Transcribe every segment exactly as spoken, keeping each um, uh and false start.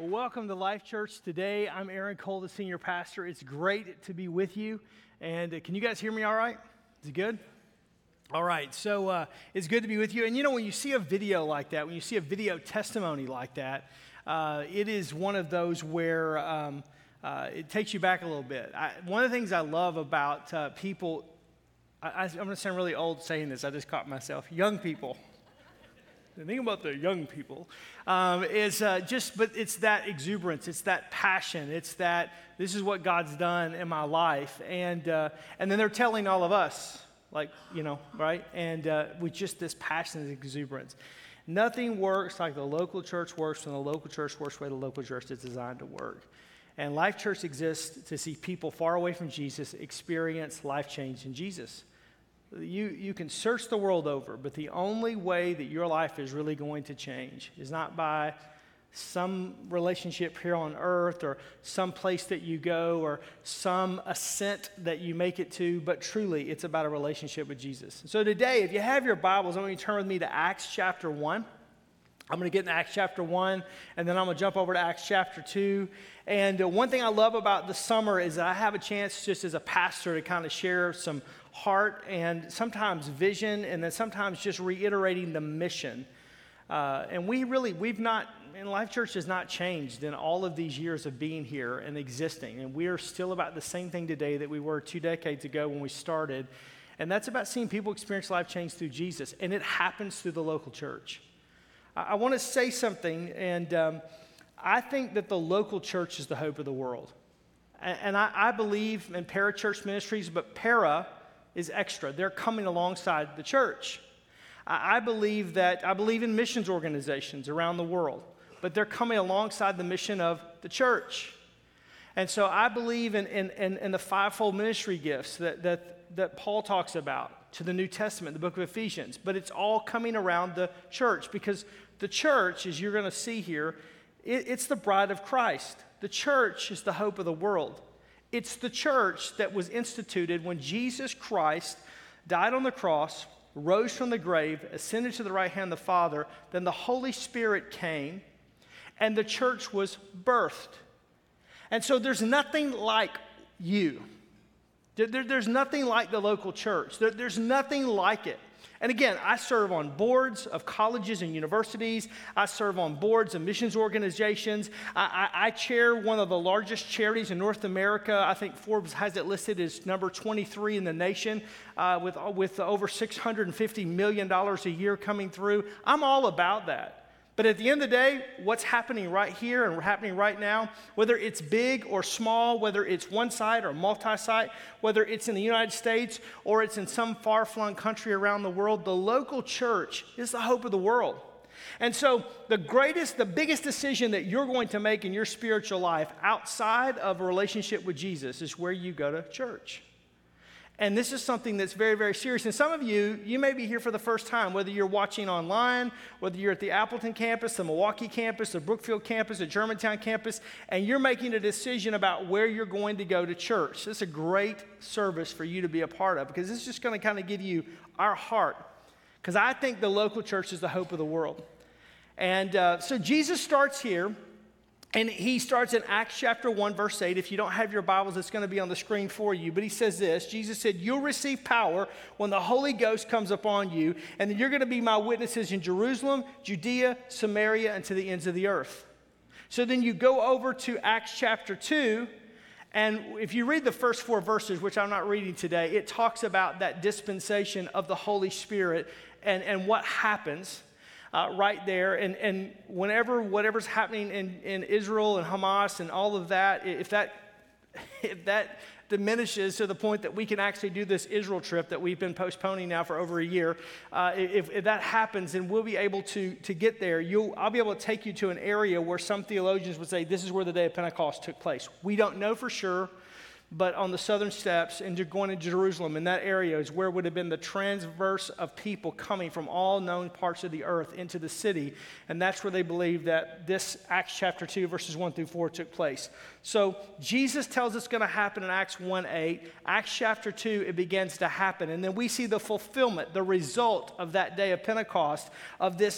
Well, welcome to Life Church today. I'm Aaron Cole, the senior pastor. It's great to be with you. And uh, can you guys hear me all right? Is it good? All right, so uh, it's good to be with you. And you know, when you see a video like that, when you see a video testimony like that, uh, it is one of those where um, uh, it takes you back a little bit. I, one of the things I love about uh, people, I, I, I'm going to sound really old saying this, I just caught myself, young people. The thing about the young people um, is uh, just, but it's that exuberance, it's that passion, it's that this is what God's done in my life. And, uh, and then they're telling all of us, like, you know, right? And uh, with just this passion and exuberance. Nothing works like the local church works when the local church works the way the local church is designed to work. And Life Church exists to see people far away from Jesus experience life change in Jesus. You, you can search the world over, but the only way that your life is really going to change is not by some relationship here on earth or some place that you go or some ascent that you make it to, but truly it's about a relationship with Jesus. So today, if you have your Bibles, I want you to turn with me to Acts chapter one. I'm going to get in Acts chapter one, and then I'm going to jump over to Acts chapter two. And uh, one thing I love about the summer is that I have a chance just as a pastor to kind of share some heart and sometimes vision, and then sometimes just reiterating the mission. Uh, and we really, we've not, and Life Church has not changed in all of these years of being here and existing. And we are still about the same thing today that we were two decades ago when we started. And that's about seeing people experience life change through Jesus. And it happens through the local church. I, I want to say something, and um, I think that the local church is the hope of the world. And, and I, I believe in parachurch ministries, but para is extra. They're coming alongside the church. I, I believe that, I believe in missions organizations around the world, but they're coming alongside the mission of the church. And so I believe in, in, in, in the fivefold ministry gifts that, that, that Paul talks about to the New Testament, the book of Ephesians, but it's all coming around the church because the church, as you're going to see here, it, it's the bride of Christ. The church is the hope of the world. It's the church that was instituted when Jesus Christ died on the cross, rose from the grave, ascended to the right hand of the Father, then the Holy Spirit came, and the church was birthed. And so there's nothing like you. There, there, there's nothing like the local church. There, there's nothing like it. And again, I serve on boards of colleges and universities. I serve on boards of missions organizations. I, I, I chair one of the largest charities in North America. I think Forbes has it listed as number twenty-three in the nation uh, with, with over six hundred fifty million dollars a year coming through. I'm all about that. But at the end of the day, what's happening right here and happening right now, whether it's big or small, whether it's one site or multi-site, whether it's in the United States or it's in some far-flung country around the world, the local church is the hope of the world. And so the greatest, the biggest decision that you're going to make in your spiritual life outside of a relationship with Jesus is where you go to church. And this is something that's very, very serious. And some of you, you may be here for the first time, whether you're watching online, whether you're at the Appleton campus, the Milwaukee campus, the Brookfield campus, the Germantown campus, and you're making a decision about where you're going to go to church. This is a great service for you to be a part of because it's just going to kind of give you our heart. Because I think the local church is the hope of the world. And uh, so Jesus starts here. And he starts in Acts chapter one, verse eight. If you don't have your Bibles, it's going to be on the screen for you. But he says this, Jesus said, you'll receive power when the Holy Ghost comes upon you, and then you're going to be my witnesses in Jerusalem, Judea, Samaria, and to the ends of the earth. So then you go over to Acts chapter two, and if you read the first four verses, which I'm not reading today, it talks about that dispensation of the Holy Spirit and, and what happens. Uh, right there, and, and whenever whatever's happening in, in Israel and Hamas and all of that, if that if that diminishes to the point that we can actually do this Israel trip that we've been postponing now for over a year, uh, if, if that happens, then we'll be able to to get there. You'll I'll be able to take you to an area where some theologians would say this is where the day of Pentecost took place. We don't know for sure. But on the southern steps and you're going to Jerusalem, in that area is where would have been the transverse of people coming from all known parts of the earth into the city. And that's where they believe that this Acts chapter two, verses one through four took place. So Jesus tells us it's going to happen in Acts one eight. Acts chapter two, it begins to happen. And then we see the fulfillment, the result of that day of Pentecost, of this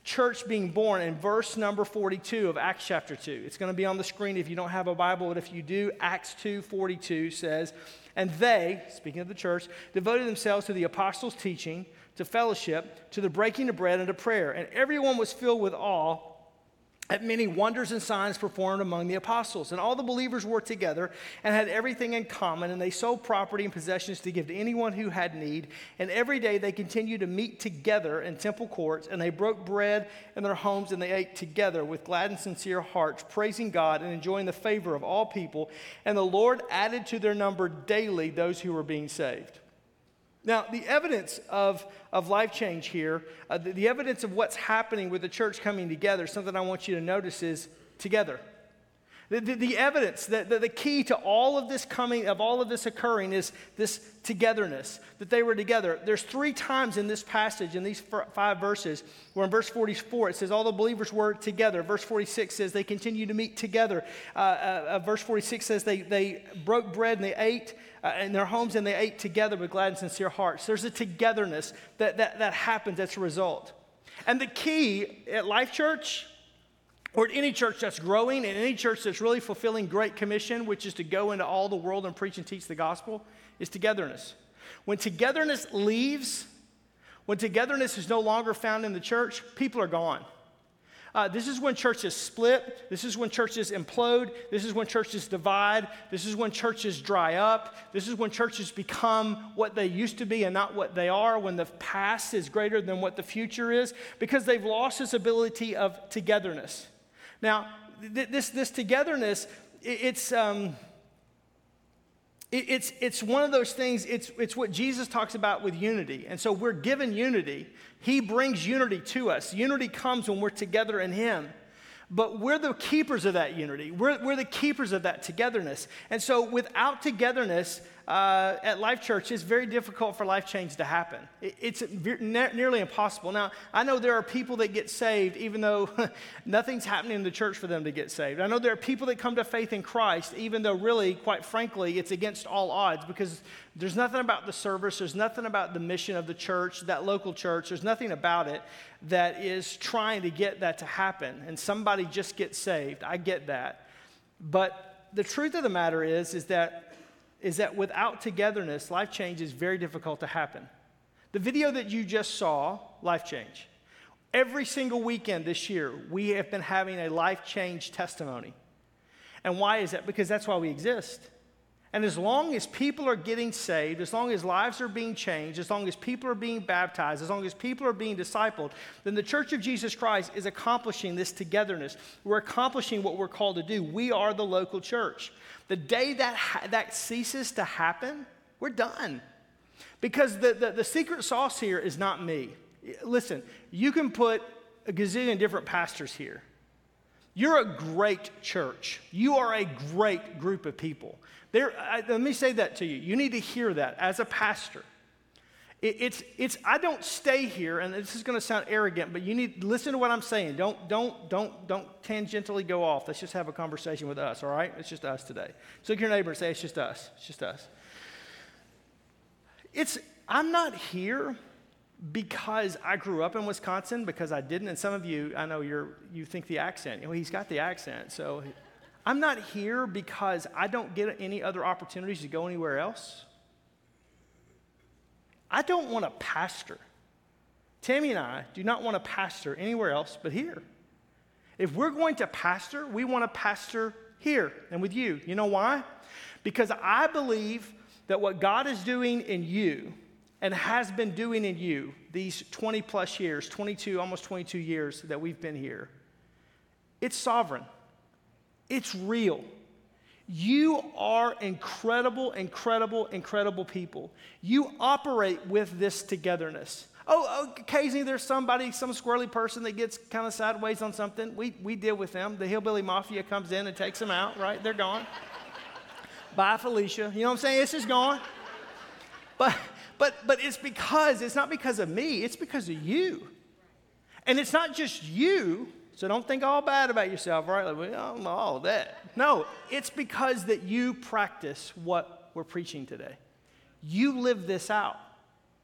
church being born in verse number forty-two of Acts chapter two. It's going to be on the screen if you don't have a Bible, but if you do, Acts two forty-two says, "And they," speaking of the church, "devoted themselves to the apostles' teaching, to fellowship, to the breaking of bread, and to prayer. And everyone was filled with awe at many wonders and signs performed among the apostles. And all the believers were together and had everything in common, and they sold property and possessions to give to anyone who had need. And every day they continued to meet together in temple courts, and they broke bread in their homes, and they ate together with glad and sincere hearts, praising God and enjoying the favor of all people. And the Lord added to their number daily those who were being saved." Now, the evidence of, of life change here, uh, the, the evidence of what's happening with the church coming together, something I want you to notice is together. The, the, the evidence, that the, the key to all of this coming, of all of this occurring is this togetherness, that they were together. There's three times in this passage, in these five verses, where in verse forty-four it says all the believers were together. Verse forty-six says they continued to meet together. Uh, uh, verse forty-six says they, they broke bread and they ate uh, in their homes, and they ate together with glad and sincere hearts. There's a togetherness that, that, that happens as a result. And the key at Life Church, or at any church that's growing, and any church that's really fulfilling Great Commission, which is to go into all the world and preach and teach the gospel, is togetherness. When togetherness leaves, when togetherness is no longer found in the church, people are gone. Uh, this is when churches split. This is when churches implode. This is when churches divide. This is when churches dry up. This is when churches become what they used to be and not what they are, when the past is greater than what the future is, because they've lost this ability of togetherness. Now, th- this, this togetherness, it, it's, um, it, it's, it's one of those things, it's, it's what Jesus talks about with unity. And so we're given unity. He brings unity to us. Unity comes when we're together in Him. But we're the keepers of that unity. We're, we're the keepers of that togetherness. And so without togetherness uh, at Life Church, it's very difficult for life change to happen. It, it's ne- nearly impossible. Now, I know there are people that get saved even though nothing's happening in the church for them to get saved. I know there are people that come to faith in Christ even though really, quite frankly, it's against all odds, because there's nothing about the service, there's nothing about the mission of the church, that local church, there's nothing about it that is trying to get that to happen, and somebody just gets saved. I get that. But the truth of the matter is, is that, is that without togetherness, life change is very difficult to happen. The video that you just saw, Life Change, every single weekend this year, we have been having a life change testimony. And why is that? Because that's why we exist. And as long as people are getting saved, as long as lives are being changed, as long as people are being baptized, as long as people are being discipled, then the Church of Jesus Christ is accomplishing this togetherness. We're accomplishing what we're called to do. We are the local church. The day that ha- that ceases to happen, we're done. Because the, the, the secret sauce here is not me. Listen, you can put a gazillion different pastors here. You're a great church. You are a great group of people. There, I, let me say that to you. You need to hear that as a pastor. It, it's, it's. I don't stay here, and this is going to sound arrogant, but you need to listen to what I'm saying. Don't, don't, don't, don't tangentially go off. Let's just have a conversation with us, all right? It's just us today. So look at your neighbor and say, it's just us. It's just us. It's. I'm not here because I grew up in Wisconsin, because I didn't. And some of you, I know you're, you think the accent. You know, he's got the accent, so. I'm not here because I don't get any other opportunities to go anywhere else. I don't want to pastor. Tammy and I do not want to pastor anywhere else but here. If we're going to pastor, we want to pastor here and with you. You know why? Because I believe that what God is doing in you and has been doing in you these twenty plus years, twenty-two, almost twenty-two years that we've been here, it's sovereign. It's real. You are incredible, incredible, incredible people. You operate with this togetherness. Oh, occasionally there's somebody, some squirrely person that gets kind of sideways on something. We we deal with them. The hillbilly mafia comes in and takes them out, right? They're gone. Bye, Felicia. You know what I'm saying? It's just gone. But but but it's because, it's not because of me. It's because of you. And it's not just you. So don't think all bad about yourself, right? Like, well, I don't know all of that. No, it's because that you practice what we're preaching today. You live this out.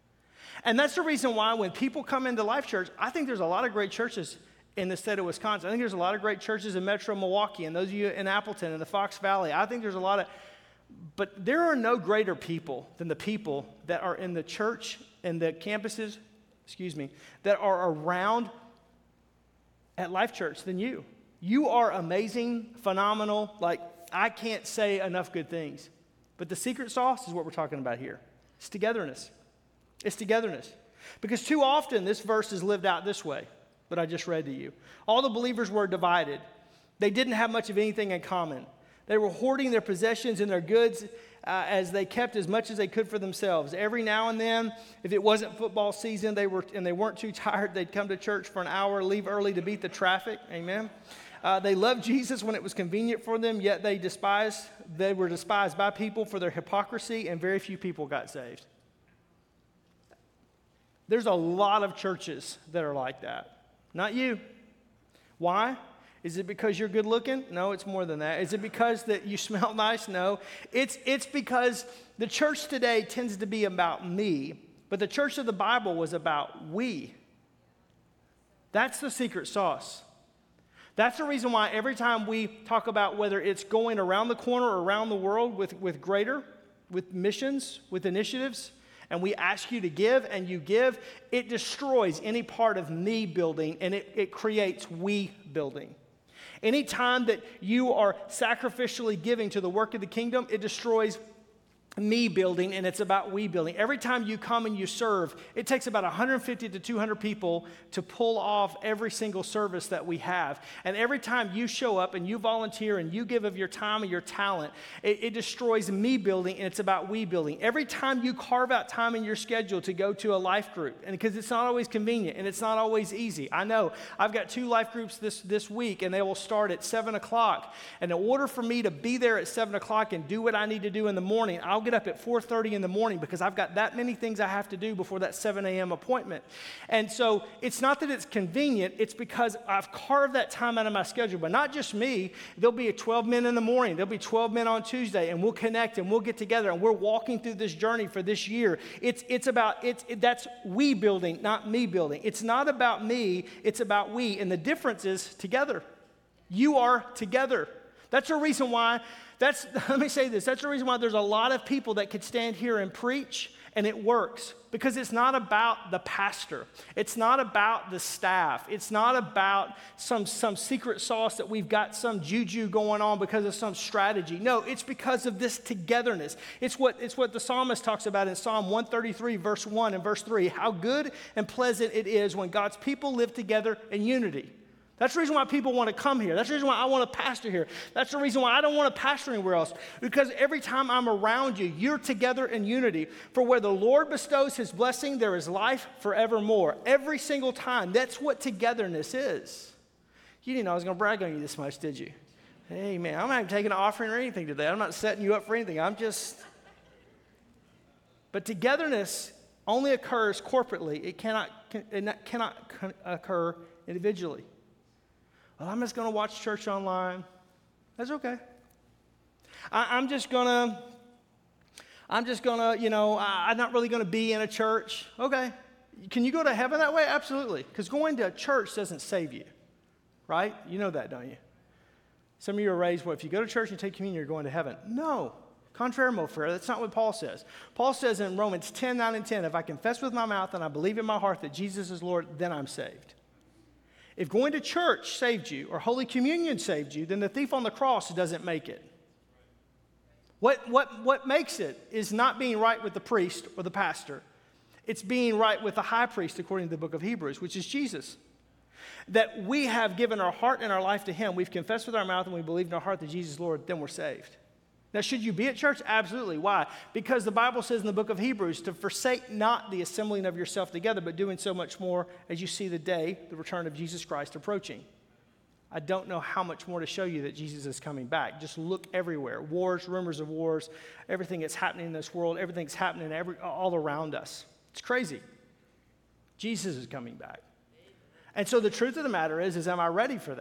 And that's the reason why when people come into Life Church, I think there's a lot of great churches in the state of Wisconsin. I think there's a lot of great churches in Metro Milwaukee and those of you in Appleton and the Fox Valley. I think there's a lot of, but there are no greater people than the people that are in the church and the campuses, excuse me, that are around at Life Church than you. You are amazing, phenomenal, like I can't say enough good things. But the secret sauce is what we're talking about here. It's togetherness. It's togetherness. Because too often this verse is lived out this way, that I just read to you. All the believers were divided. They didn't have much of anything in common. They were hoarding their possessions and their goods uh, as they kept as much as they could for themselves. Every now and then, if it wasn't football season they were and they weren't too tired, they'd come to church for an hour, leave early to beat the traffic. Amen. Uh, they loved Jesus when it was convenient for them, yet they despised, they were despised by people for their hypocrisy, and very few people got saved. There's a lot of churches that are like that. Not you. Why? Is it because you're good looking? No, it's more than that. Is it because that you smell nice? No. It's, it's because the church today tends to be about me, but the church of the Bible was about we. That's the secret sauce. That's the reason why every time we talk about whether it's going around the corner or around the world with, with greater, with missions, with initiatives, and we ask you to give and you give, it destroys any part of me building and it, it creates we building. Anytime that you are sacrificially giving to the work of the kingdom, it destroys me building, and it's about we building. Every time you come and you serve, it takes about one hundred fifty to two hundred people to pull off every single service that we have. And every time you show up and you volunteer and you give of your time and your talent, it, it destroys me building, and it's about we building. Every time you carve out time in your schedule to go to a life group, and because it's not always convenient and it's not always easy. I know I've got two life groups this, this week, and they will start at seven o'clock. And in order for me to be there at seven o'clock and do what I need to do in the morning, I'll get up at four thirty in the morning because I've got that many things I have to do before that seven a.m. appointment. And so it's not that it's convenient, it's because I've carved that time out of my schedule. But not just me, there'll be twelve men in the morning, there'll be twelve men on Tuesday, and we'll connect and we'll get together and we're walking through this journey for this year. It's it's about, it's it, that's we building, not me building. It's not about me, it's about we. And the difference is together. You are together. That's the reason why, that's, let me say this, that's the reason why there's a lot of people that could stand here and preach and it works. Because it's not about the pastor. It's not about the staff. It's not about some, some secret sauce that we've got some juju going on because of some strategy. No, it's because of this togetherness. It's what, it's what the psalmist talks about in Psalm one thirty-three, verse one and verse three. How good and pleasant it is when God's people live together in unity. That's the reason why people want to come here. That's the reason why I want to pastor here. That's the reason why I don't want to pastor anywhere else. Because every time I'm around you, you're together in unity. For where the Lord bestows his blessing, there is life forevermore. Every single time. That's what togetherness is. You didn't know I was going to brag on you this much, did you? Hey, man, I'm not taking an offering or anything today. I'm not setting you up for anything. I'm just... But togetherness only occurs corporately. It cannot, it cannot occur individually. Well, I'm just going to watch church online. That's okay. I, I'm just going to, I'm just going to, you know, I, I'm not really going to be in a church. Okay. Can you go to heaven that way? Absolutely. Because going to a church doesn't save you, right? You know that, don't you? Some of you are raised, well, if you go to church and take communion, you're going to heaven. No. Contraire, mo frere. That's not what Paul says. Paul says in Romans ten, nine and ten, if I confess with my mouth and I believe in my heart that Jesus is Lord, then I'm saved. If going to church saved you or Holy Communion saved you, then the thief on the cross doesn't make it. What, what, what makes it is not being right with the priest or the pastor. It's being right with the high priest, according to the book of Hebrews, which is Jesus. That we have given our heart and our life to him. We've confessed with our mouth and we believe in our heart that Jesus is Lord, then we're saved. Now, should you be at church? Absolutely. Why? Because the Bible says in the book of Hebrews to forsake not the assembling of yourself together, but doing so much more as you see the day, the return of Jesus Christ approaching. I don't know how much more to show you that Jesus is coming back. Just look everywhere. Wars, rumors of wars, everything that's happening in this world, everything that's happening every, all around us. It's crazy. Jesus is coming back. And so the truth of the matter is, is am I ready for that?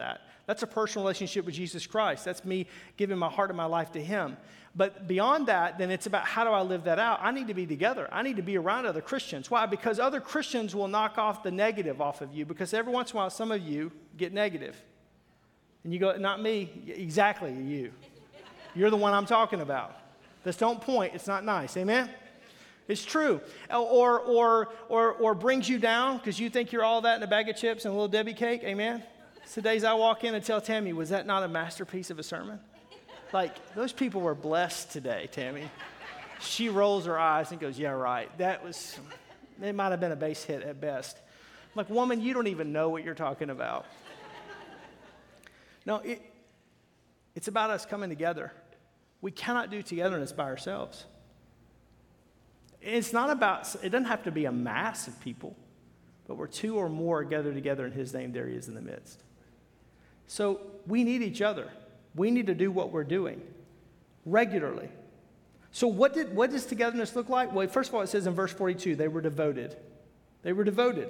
That's a personal relationship with Jesus Christ. That's me giving my heart and my life to him. But beyond that, then it's about how do I live that out? I need to be together. I need to be around other Christians. Why? Because other Christians will knock off the negative off of you, because every once in a while some of you get negative. And you go, not me. Exactly, you. You're the one I'm talking about. Just don't point. It's not nice. Amen? It's true. Or, or, or, or brings you down because you think you're all that in a bag of chips and a little Debbie cake. Amen? It's the days I walk in and tell Tammy, was that not a masterpiece of a sermon? Like, those people were blessed today, Tammy. She rolls her eyes and goes, yeah, right. That was, it might have been a base hit at best. I'm like, woman, you don't even know what you're talking about. No, it, it's about us coming together. We cannot do togetherness by ourselves. It's not about, it doesn't have to be a mass of people, but where two or more gathered together in his name, there he is in the midst. So we need each other. We need to do what we're doing regularly. So what did what does togetherness look like? Well, first of all, it says in verse forty-two, they were devoted. They were devoted.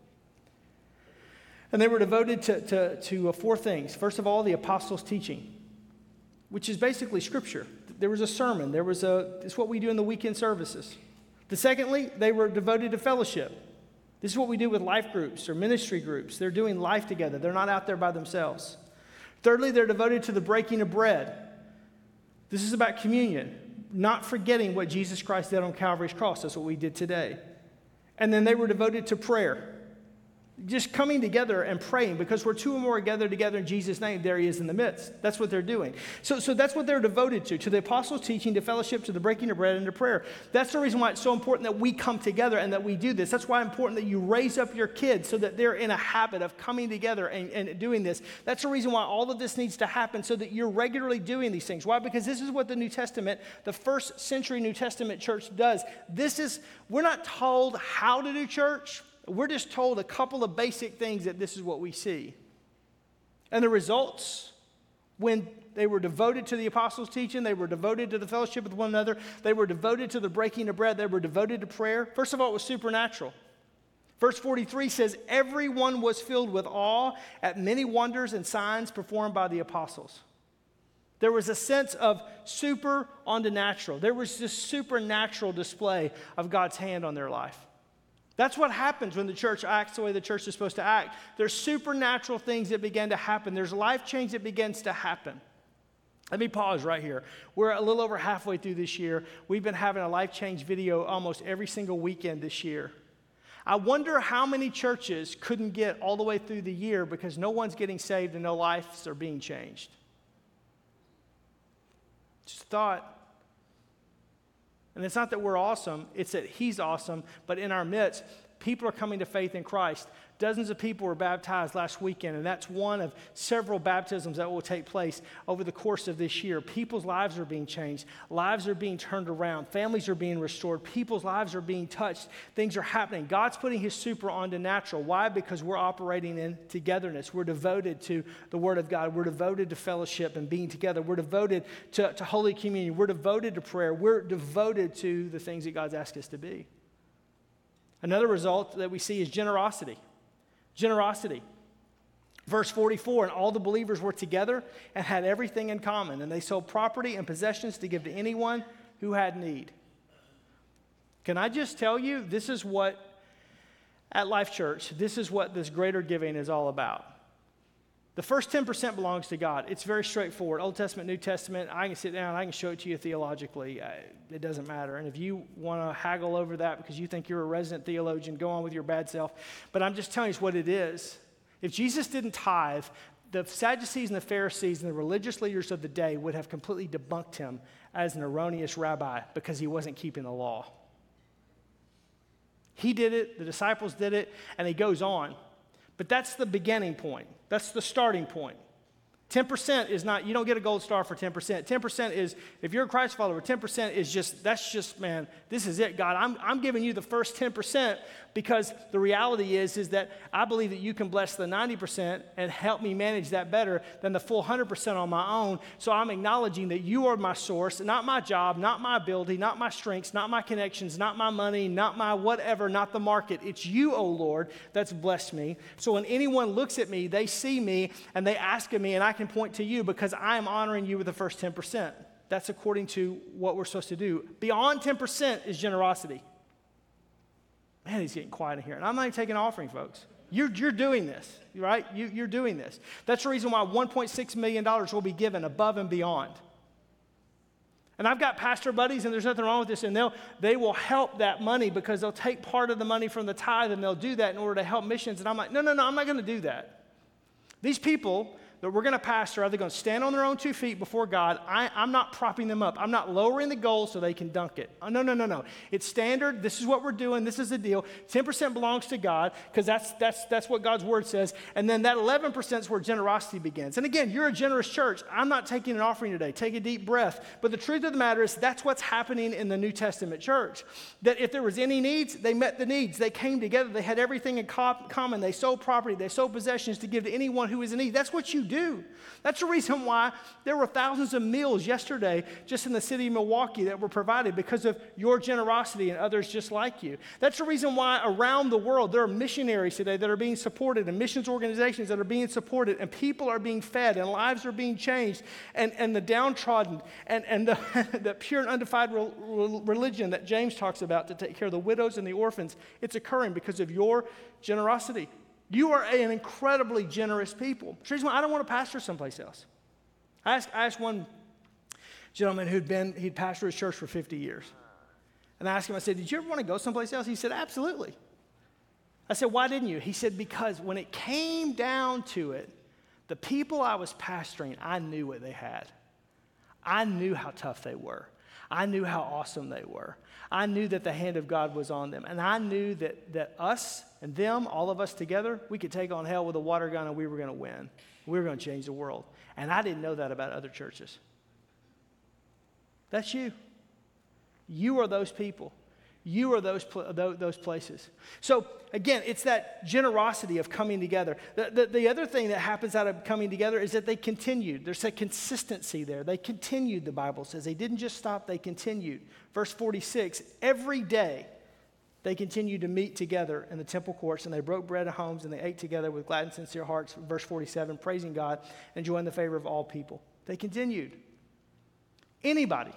And they were devoted to, to, to four things. First of all, the apostles' teaching, which is basically scripture. There was a sermon. There was a, it's what we do in the weekend services. The secondly, they were devoted to fellowship. This is what we do with life groups or ministry groups. They're doing life together. They're not out there by themselves. Thirdly, they're devoted to the breaking of bread. This is about communion, not forgetting what Jesus Christ did on Calvary's cross. That's what we did today. And then they were devoted to prayer. Just coming together and praying, because we're two or more gathered together in Jesus' name, there he is in the midst. That's what they're doing. So, so that's what they're devoted to, to the apostles' teaching, to fellowship, to the breaking of bread, and to prayer. That's the reason why it's so important that we come together and that we do this. That's why it's important that you raise up your kids so that they're in a habit of coming together and, and doing this. That's the reason why all of this needs to happen, so that you're regularly doing these things. Why? Because this is what the New Testament, the first century New Testament church does. This is, we're not told how to do church. We're just told a couple of basic things that this is what we see. And the results, when they were devoted to the apostles' teaching, they were devoted to the fellowship with one another, they were devoted to the breaking of bread, they were devoted to prayer. First of all, it was supernatural. Verse forty-three says, everyone was filled with awe at many wonders and signs performed by the apostles. There was a sense of super on to natural. There was this supernatural display of God's hand on their life. That's what happens when the church acts the way the church is supposed to act. There's supernatural things that begin to happen. There's life change that begins to happen. Let me pause right here. We're a little over halfway through this year. We've been having a life change video almost every single weekend this year. I wonder how many churches couldn't get all the way through the year because no one's getting saved and no lives are being changed. Just a thought. And it's not that we're awesome, it's that he's awesome, but in our midst, people are coming to faith in Christ. Dozens of people were baptized last weekend, and that's one of several baptisms that will take place over the course of this year. People's lives are being changed. Lives are being turned around. Families are being restored. People's lives are being touched. Things are happening. God's putting his super onto natural. Why? Because we're operating in togetherness. We're devoted to the Word of God. We're devoted to fellowship and being together. We're devoted to, to Holy Communion. We're devoted to prayer. We're devoted to the things that God's asked us to be. Another result that we see is generosity. Generosity. Verse forty-four, and all the believers were together and had everything in common, and they sold property and possessions to give to anyone who had need. Can I just tell you, this is what, at Life Church, this is what this greater giving is all about. The first ten percent belongs to God. It's very straightforward. Old Testament, New Testament, I can sit down, I can show it to you theologically. It doesn't matter. And if you want to haggle over that because you think you're a resident theologian, go on with your bad self. But I'm just telling you what it is. If Jesus didn't tithe, the Sadducees and the Pharisees and the religious leaders of the day would have completely debunked him as an erroneous rabbi because he wasn't keeping the law. He did it, the disciples did it, and he goes on. But that's the beginning point. That's the starting point. ten percent is not, you don't get a gold star for ten percent. ten percent is, if you're a Christ follower, ten percent is just, that's just, man, this is it, God. I'm, I'm giving you the first ten percent because the reality is, is that I believe that you can bless the ninety percent and help me manage that better than the full one hundred percent on my own. So I'm acknowledging that you are my source, not my job, not my ability, not my strengths, not my connections, not my money, not my whatever, not the market. It's you, oh Lord, that's blessed me. So when anyone looks at me, they see me and they ask of me, and I can point to you because I am honoring you with the first ten percent. That's according to what we're supposed to do. Beyond ten percent is generosity. Man, he's getting quiet in here. And I'm not even taking an offering, folks. You're, you're doing this, right? You, you're doing this. That's the reason why one point six million dollars will be given above and beyond. And I've got pastor buddies, and there's nothing wrong with this, and they'll, they will help that money because they'll take part of the money from the tithe, and they'll do that in order to help missions. And I'm like, no, no, no, I'm not going to do that. These people that we're going to pastor are either going to stand on their own two feet before God. I, I'm not propping them up. I'm not lowering the goal so they can dunk it. Oh, no, no, no, no. It's standard. This is what we're doing. This is the deal. ten percent belongs to God because that's, that's, that's what God's word says. And then that eleven percent is where generosity begins. And again, you're a generous church. I'm not taking an offering today. Take a deep breath. But the truth of the matter is that's what's happening in the New Testament church. That if there was any needs, they met the needs. They came together. They had everything in common. They sold property. They sold possessions to give to anyone who is in need. That's what you do. That's the reason why there were thousands of meals yesterday just in the city of Milwaukee that were provided because of your generosity and others just like you. That's the reason why around the world there are missionaries today that are being supported and missions organizations that are being supported and people are being fed and lives are being changed and, and the downtrodden and, and the, the pure and undefiled religion that James talks about to take care of the widows and the orphans. It's occurring because of your generosity. You are an incredibly generous people. Seriously, I don't want to pastor someplace else. I asked, I asked one gentleman who'd been, he'd pastored his church for fifty years. And I asked him, I said, did you ever want to go someplace else? He said, absolutely. I said, why didn't you? He said, because when it came down to it, the people I was pastoring, I knew what they had. I knew how tough they were. I knew how awesome they were. I knew that the hand of God was on them. And I knew that, that us and them, all of us together, we could take on hell with a water gun and we were going to win. We were going to change the world. And I didn't know that about other churches. That's you. You are those people. You are those, those places. So, again, it's that generosity of coming together. The, the, the other thing that happens out of coming together is that they continued. There's a consistency there. They continued, the Bible says. They didn't just stop, they continued. Verse forty-six, every day they continued to meet together in the temple courts, and they broke bread in homes, and they ate together with glad and sincere hearts. Verse forty-seven, praising God and enjoying the favor of all people. They continued. Anybody.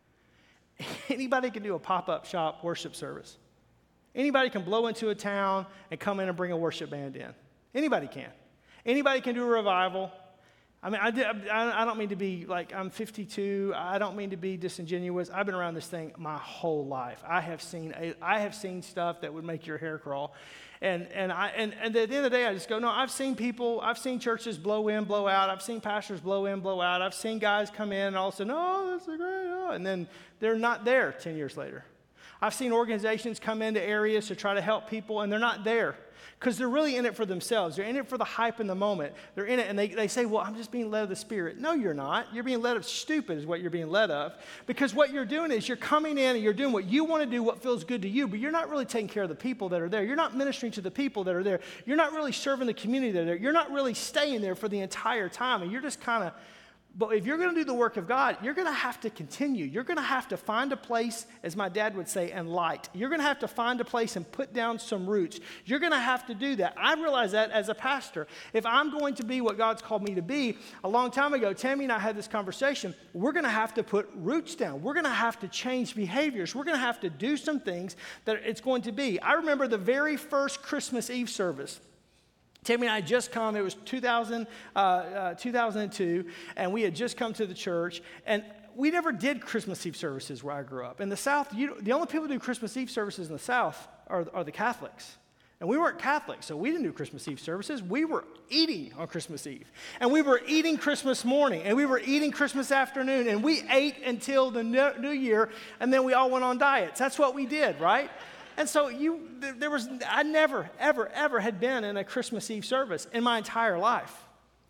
Anybody can do a pop-up shop worship service. Anybody can blow into a town and come in and bring a worship band in. Anybody can. Anybody can do a revival. I mean, I, did, I, I don't mean to be like, I'm fifty-two. I don't mean to be disingenuous. I've been around this thing my whole life. I have seen a, I have seen stuff that would make your hair crawl. And and I and, and at the end of the day, I just go, no, I've seen people, I've seen churches blow in, blow out. I've seen pastors blow in, blow out. I've seen guys come in and all of a sudden, oh, that's a great, oh, and then they're not there ten years later. I've seen organizations come into areas to try to help people, and they're not there because they're really in it for themselves. They're in it for the hype in the moment. They're in it, and they, they say, well, I'm just being led of the Spirit. No, you're not. You're being led of stupid is what you're being led of, because what you're doing is you're coming in and you're doing what you want to do, what feels good to you, but you're not really taking care of the people that are there. You're not ministering to the people that are there. You're not really serving the community that are there. You're not really staying there for the entire time, and you're just kind of. But if you're going to do the work of God, you're going to have to continue. You're going to have to find a place, as my dad would say, and light. You're going to have to find a place and put down some roots. You're going to have to do that. I realize that as a pastor. If I'm going to be what God's called me to be, a long time ago, Tammy and I had this conversation. We're going to have to put roots down. We're going to have to change behaviors. We're going to have to do some things that it's going to be. I remember the very first Christmas Eve service. Tammy and I had just come, it was two thousand, uh, uh, two thousand two, and we had just come to the church, and we never did Christmas Eve services where I grew up. In the South, you, the only people who do Christmas Eve services in the South are, are the Catholics. And we weren't Catholic, so we didn't do Christmas Eve services. We were eating on Christmas Eve. And we were eating Christmas morning, and we were eating Christmas afternoon, and we ate until the New Year, and then we all went on diets. That's what we did, right? And so you, there was, I never, ever, ever had been in a Christmas Eve service in my entire life.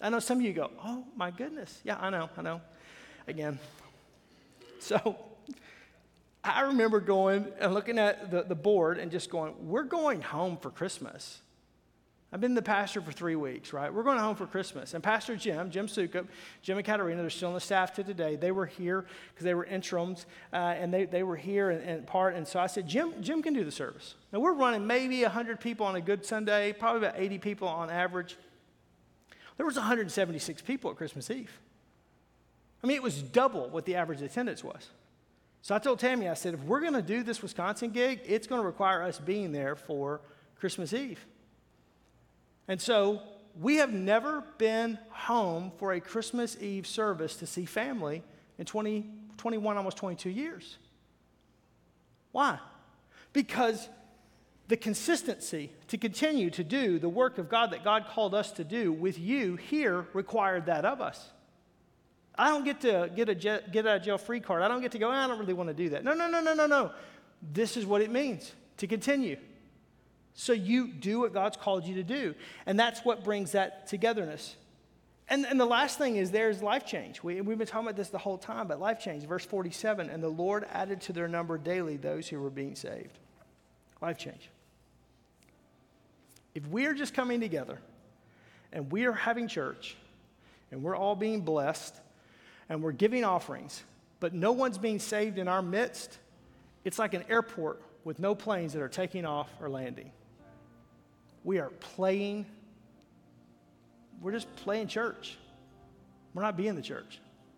I know some of you go, oh my goodness. Yeah, I know, I know. Again. So I remember going and looking at the, the board and just going, we're going home for Christmas. I've been the pastor for three weeks, right? We're going home for Christmas. And Pastor Jim, Jim Sukup, Jim and Katarina, they're still on the staff to today. They were here because they were interims, uh, and they, they were here in, in part. And so I said, Jim, Jim can do the service. Now, we're running maybe one hundred people on a good Sunday, probably about eighty people on average. There was one hundred seventy-six people at Christmas Eve. I mean, it was double what the average attendance was. So I told Tammy, I said, if we're going to do this Wisconsin gig, it's going to require us being there for Christmas Eve. And so we have never been home for a Christmas Eve service to see family in twenty, twenty-one, almost twenty-two years. Why? Because the consistency to continue to do the work of God that God called us to do with you here required that of us. I don't get to get a jet, get out of jail free card. I don't get to go, I don't really want to do that. No, no, no, no, no, no. This is what it means to continue. So you do what God's called you to do. And that's what brings that togetherness. And, and the last thing is there's life change. We, we've been talking about this the whole time, but life change. Verse forty-seven, and the Lord added to their number daily those who were being saved. Life change. If we're just coming together and we are having church and we're all being blessed and we're giving offerings, but no one's being saved in our midst, it's like an airport with no planes that are taking off or landing. We are playing, we're just playing church. We're not being the church.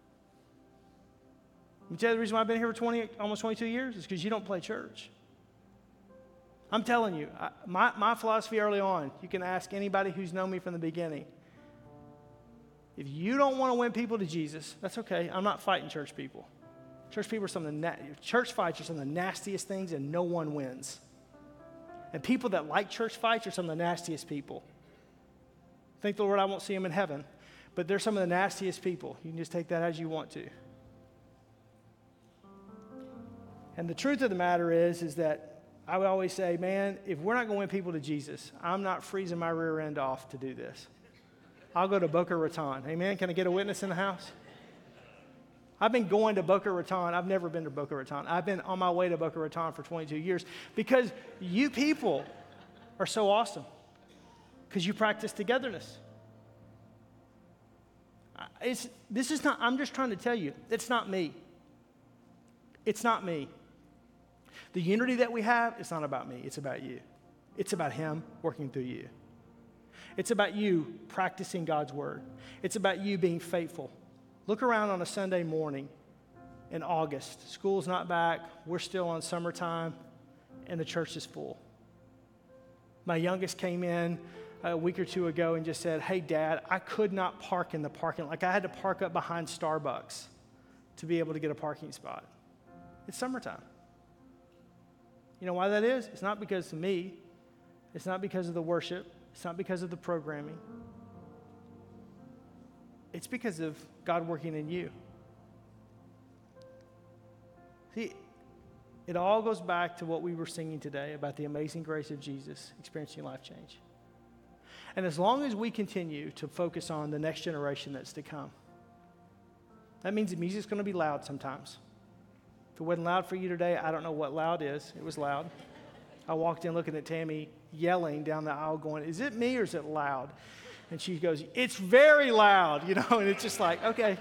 Let me tell you the reason why I've been here for twenty, almost twenty-two years is because you don't play church. I'm telling you, I, my, my philosophy early on, you can ask anybody who's known me from the beginning. If you don't want to win people to Jesus, that's okay. I'm not fighting church people. Church people are some of the na- church fights are some of the nastiest things, and no one wins. And people that like church fights are some of the nastiest people. Thank the Lord I won't see them in heaven, but they're some of the nastiest people. You can just take that as you want to. And the truth of the matter is, is that I would always say, man, if we're not going to win people to Jesus, I'm not freezing my rear end off to do this. I'll go to Boca Raton. Amen? Can I get a witness in the house? I've been going to Boca Raton. I've never been to Boca Raton. I've been on my way to Boca Raton for twenty-two years because you people are so awesome because you practice togetherness. It's, this is not, I'm just trying to tell you, it's not me. It's not me. The unity that we have, it's not about me. It's about you. It's about Him working through you. It's about you practicing God's word. It's about you being faithful. Look around on a Sunday morning in August. School's not back. We're still on summertime, and the church is full. My youngest came in a week or two ago and just said, hey, Dad, I could not park in the parking lot. Like, I had to park up behind Starbucks to be able to get a parking spot. It's summertime. You know why that is? It's not because of me. It's not because of the worship. It's not because of the programming. It's because of God working in you. See, it all goes back to what we were singing today about the amazing grace of Jesus experiencing life change. And as long as we continue to focus on the next generation that's to come, that means the music's going to be loud sometimes. If it wasn't loud for you today, I don't know what loud is. It was loud. I walked in looking at Tammy yelling down the aisle going, is it me or is it loud? And she goes, it's very loud, you know, and it's just like, okay.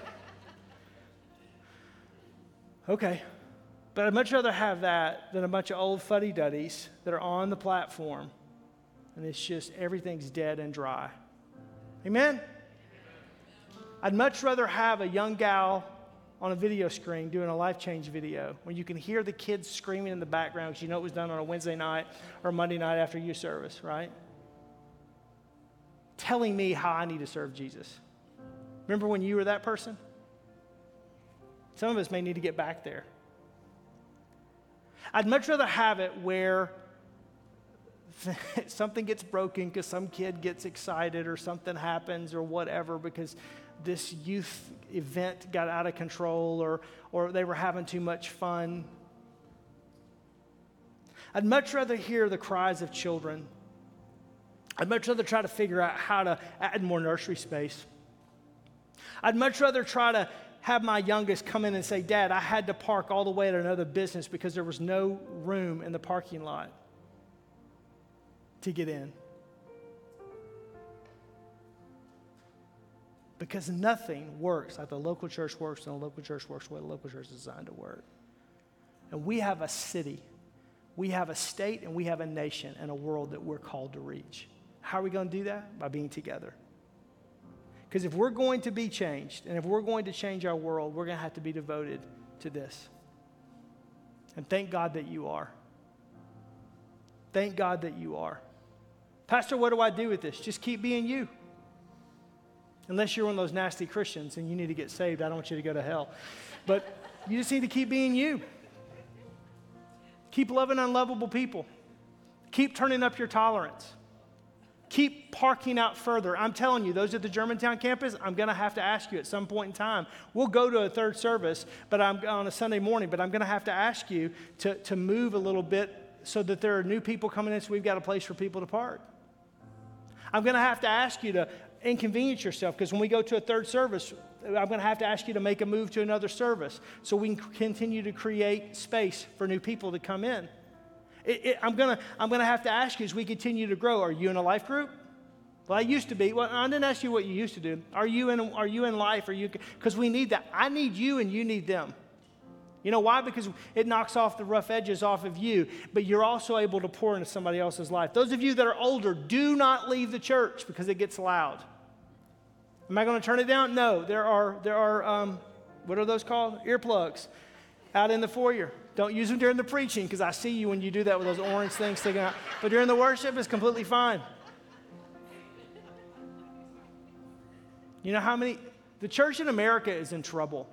Okay. But I'd much rather have that than a bunch of old fuddy-duddies that are on the platform and it's just everything's dead and dry. Amen? I'd much rather have a young gal on a video screen doing a life change video when you can hear the kids screaming in the background because you know it was done on a Wednesday night or Monday night after youth service, right? Telling me how I need to serve Jesus. Remember when you were that person? Some of us may need to get back there. I'd much rather have it where something gets broken because some kid gets excited or something happens or whatever because this youth event got out of control or, or they were having too much fun. I'd much rather hear the cries of children. I'd much rather try to figure out how to add more nursery space I'd much rather try to have my youngest come in and say, Dad, I had to park all the way at another business because there was no room in the parking lot to get in. Because nothing works like the local church works, and the local church works the way the local church is designed to work. And we have a city, we have a state, and we have a nation and a world that we're called to reach. How are we going to do that? By being together. Because if we're going to be changed, and if we're going to change our world, we're going to have to be devoted to this. And thank God that you are. Thank God that you are. Pastor, what do I do with this? Just keep being you. Unless you're one of those nasty Christians and you need to get saved, I don't want you to go to hell. But you just need to keep being you. Keep loving unlovable people. Keep turning up your tolerance. Keep parking out further. I'm telling you, those at the Germantown campus, I'm going to have to ask you at some point in time. We'll go to a third service but I'm on a Sunday morning, but I'm going to have to ask you to, to move a little bit so that there are new people coming in so we've got a place for people to park. I'm going to have to ask you to inconvenience yourself because when we go to a third service, I'm going to have to ask you to make a move to another service so we can continue to create space for new people to come in. It, it, I'm going to I'm going to have to ask you as we continue to grow, are you in a life group? Well, I used to be. Well, I didn't ask you what you used to do. Are you in, are you in life? Are you, because we need that. I need you and you need them. You know why? Because it knocks off the rough edges off of you, but you're also able to pour into somebody else's life. Those of you that are older, do not leave the church because it gets loud. Am I going to turn it down? No. There are, there are um, what are those called? Earplugs out in the foyer. Don't use them during the preaching because I see you when you do that with those orange things sticking out. But during the worship, it's completely fine. You know how many, the church in America is in trouble.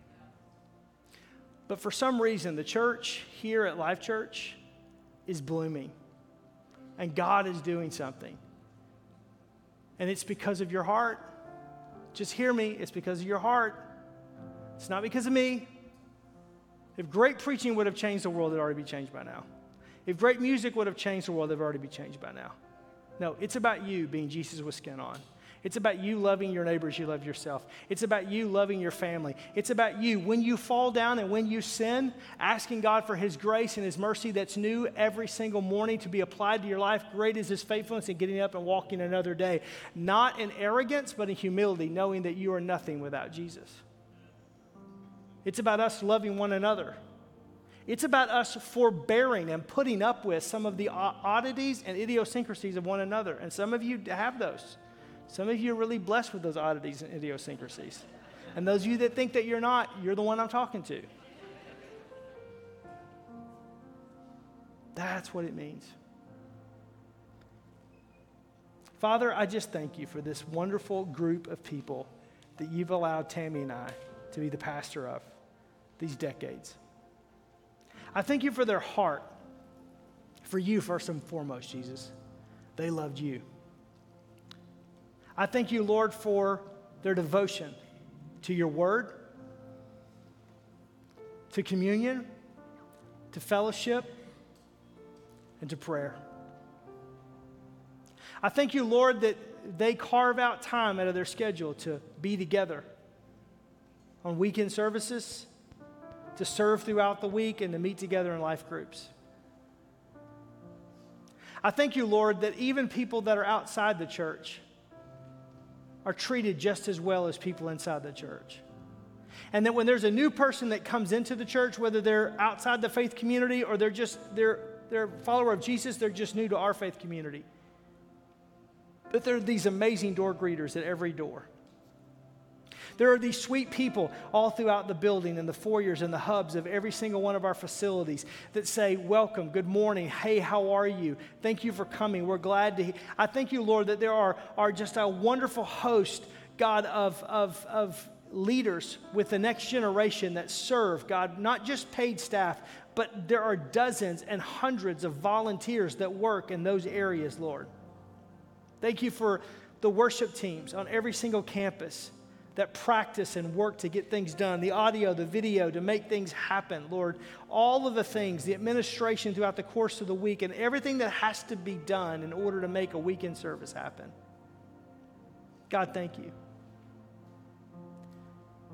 But for some reason, the church here at Life Church is blooming. And God is doing something. And it's because of your heart. Just hear me, it's because of your heart. It's not because of me. If great preaching would have changed the world, it would already be changed by now. If great music would have changed the world, it would already be changed by now. No, it's about you being Jesus with skin on. It's about you loving your neighbors, you love yourself. It's about you loving your family. It's about you, when you fall down and when you sin, asking God for his grace and his mercy that's new every single morning to be applied to your life. Great is his faithfulness in getting up and walking another day. Not in arrogance, but in humility, knowing that you are nothing without Jesus. It's about us loving one another. It's about us forbearing and putting up with some of the oddities and idiosyncrasies of one another. And some of you have those. Some of you are really blessed with those oddities and idiosyncrasies. And those of you that think that you're not, you're the one I'm talking to. That's what it means. Father, I just thank you for this wonderful group of people that you've allowed Tammy and I to be the pastor of these decades. I thank you for their heart, for you first and foremost, Jesus. They loved you. I thank you, Lord, for their devotion to your word, to communion, to fellowship, and to prayer. I thank you, Lord, that they carve out time out of their schedule to be together on weekend services, to serve throughout the week, and to meet together in life groups. I thank you, Lord, that even people that are outside the church are treated just as well as people inside the church. And that when there's a new person that comes into the church, whether they're outside the faith community or they're just, they're, they're a follower of Jesus, they're just new to our faith community. But there are these amazing door greeters at every door. There are these sweet people all throughout the building and the foyers and the hubs of every single one of our facilities that say, welcome, good morning, hey, how are you? Thank you for coming. We're glad to he-. I thank you, Lord, that there are, are just a wonderful host, God, of, of, of leaders with the next generation that serve, God, not just paid staff, but there are dozens and hundreds of volunteers that work in those areas, Lord. Thank you for the worship teams on every single campus that practice and work to get things done, the audio, the video, to make things happen, Lord. All of the things, the administration throughout the course of the week, and everything that has to be done in order to make a weekend service happen. God, thank you.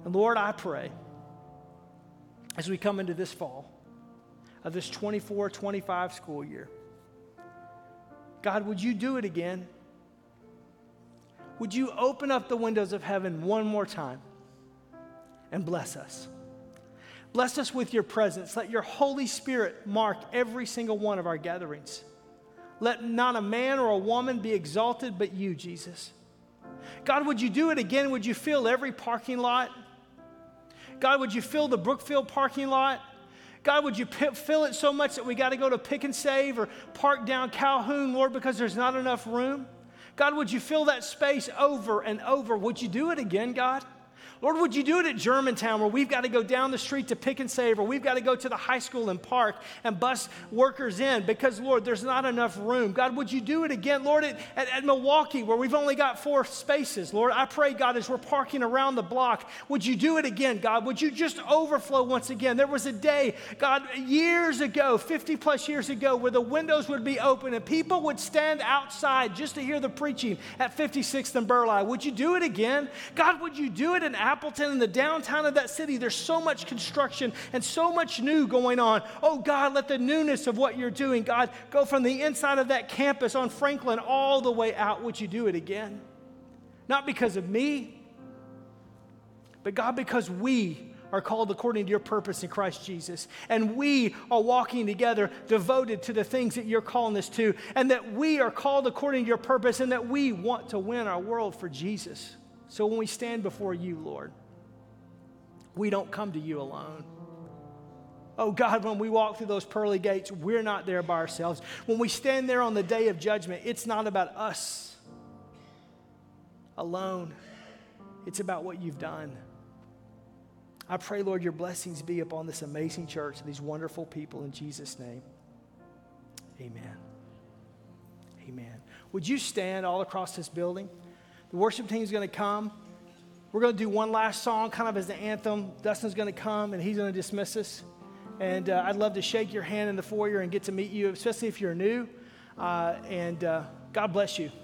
And Lord, I pray as we come into this fall of this twenty-four twenty-five school year, God, would you do it again? Would you open up the windows of heaven one more time and bless us? Bless us with your presence. Let your Holy Spirit mark every single one of our gatherings. Let not a man or a woman be exalted but you, Jesus. God, would you do it again? Would you fill every parking lot? God, would you fill the Brookfield parking lot? God, would you p- fill it so much that we got to go to Pick and Save or park down Calhoun, Lord, because there's not enough room? God, would you fill that space over and over? Would you do it again, God? Lord, would you do it at Germantown where we've got to go down the street to Pick and Save, or we've got to go to the high school and park and bus workers in because, Lord, there's not enough room. God, would you do it again, Lord, at, at, at Milwaukee where we've only got four spaces? Lord, I pray, God, as we're parking around the block, would you do it again, God? Would you just overflow once again? There was a day, God, years ago, fifty plus years ago, where the windows would be open and people would stand outside just to hear the preaching at fifty-sixth and Burleigh. Would you do it again? God, would you do it in Appleton, in the downtown of that city? There's so much construction and so much new going on. Oh God, let the newness of what you're doing, God, go from the inside of that campus on Franklin all the way out. Would you do it again? Not because of me, but God, because we are called according to your purpose in Christ Jesus. And we are walking together devoted to the things that you're calling us to, and that we are called according to your purpose, and that we want to win our world for Jesus. So when we stand before you, Lord, we don't come to you alone. Oh God, when we walk through those pearly gates, we're not there by ourselves. When we stand there on the day of judgment, it's not about us alone. It's about what you've done. I pray, Lord, your blessings be upon this amazing church and these wonderful people in Jesus' name. Amen. Amen. Would you stand all across this building? The worship team is going to come. We're going to do one last song kind of as the anthem. Dustin's going to come and he's going to dismiss us. And uh, I'd love to shake your hand in the foyer and get to meet you, especially if you're new. Uh, and uh, God bless you.